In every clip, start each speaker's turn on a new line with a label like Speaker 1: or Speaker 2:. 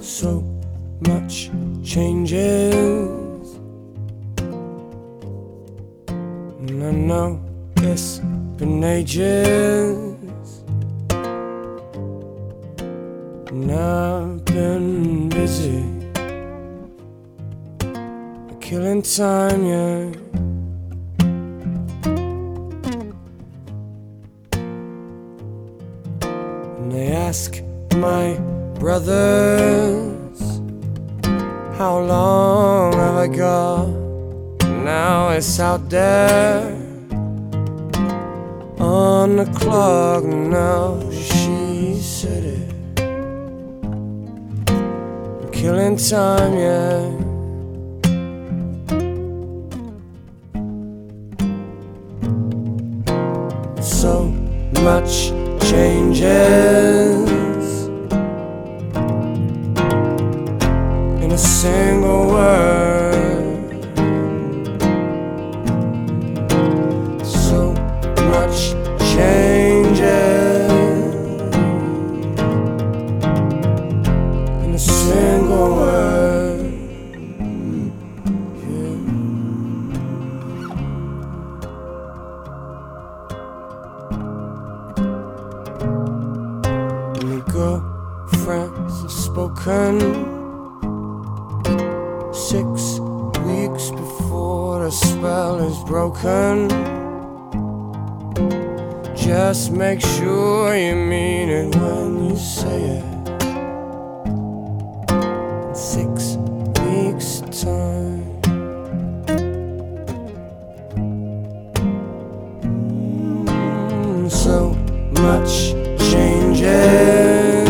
Speaker 1: So much changes, and I know it's been ages, and I've been busy killing time, yeah. And they ask my brothers, how long have I got? Now it's out there on the clock. Now she said it, I'm killing time, yeah. So much changes in a single word. So much changes in a single word. Yeah. My girlfriends have spoken 6 weeks before the spell is broken. Just make sure you mean it when you say it. In 6 weeks' time. So much changes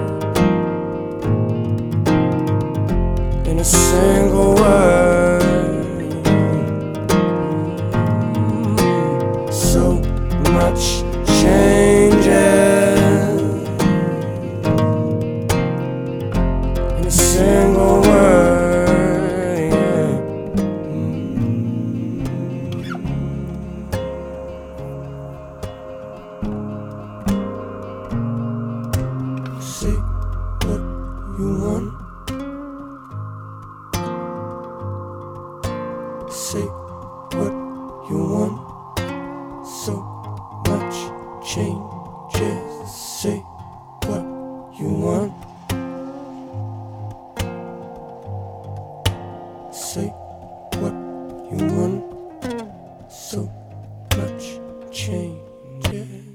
Speaker 1: in a single word. So much changes in a single word, yeah. Say what you want. Say what you want. So much changes. Say what you want. Say what you want. So much changes.